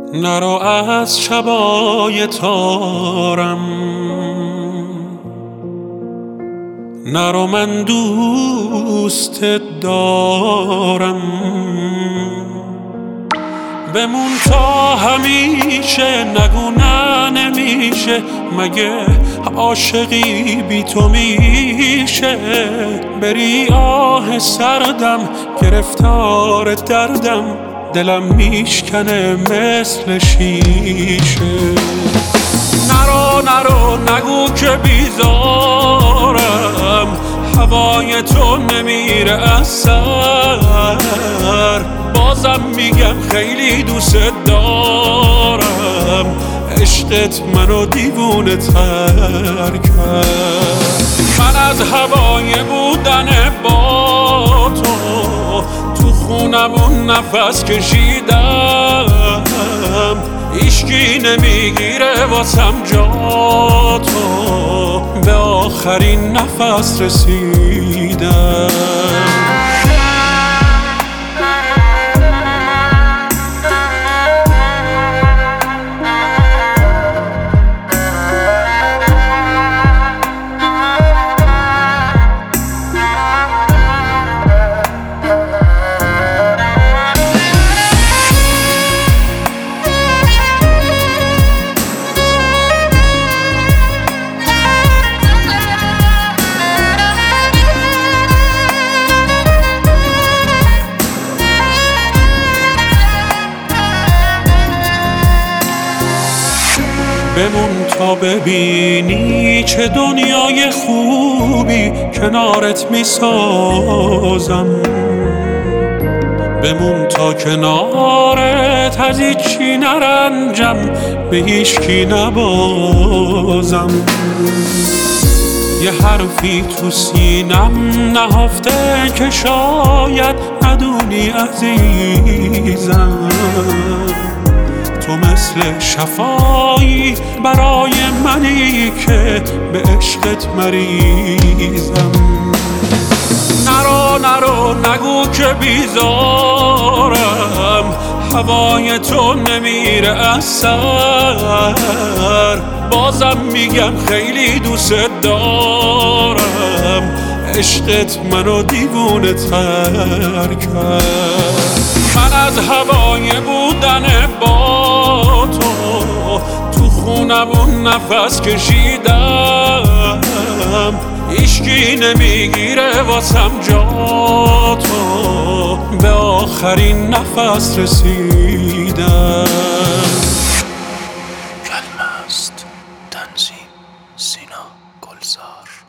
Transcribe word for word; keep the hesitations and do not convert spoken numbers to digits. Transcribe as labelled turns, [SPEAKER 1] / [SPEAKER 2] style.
[SPEAKER 1] نرو از شبای تارم، نرو من دوست دارم. بمون تا همیشه، نگو نه نمیشه، مگه عاشقی بی تو میشه؟ بری آه سردم، گرفتار دردم، دلم میشکنه مثل شیشه. نرو نرو نگو که بیزارم، هوای تو نمیره از سر. بازم میگم خیلی دوست دارم، عشقت منو دیوونه تر کرد. من از هوای بودن با تو تو خونمون نفس کشیدم، هیچکی نمیگیره واسم جا تو، به آخرین نفس رسیدم. بمون تا ببینی چه دنیای خوبی کنارت میسازم. بمون تا کنارت از هیچی نرنجم، به هیچکی نبازم. یه حرفی تو سینم نهفته که شاید ندونی عزیزم، تو مثل شفایی برای منی که به عشقت مریضم. نرو نرو نگو که بیزارم، هوای تو نمیره از سر. بازم میگم خیلی دوست دارم، عشقت منو دیوونه تر کرد. من از هوای بودن با تو تو خونمون نفس کشیدم، هیچکی نمیگیره واسم جا تو، به آخرین نفس رسیدم.
[SPEAKER 2] کلمه است تنظیم سینا گلزار.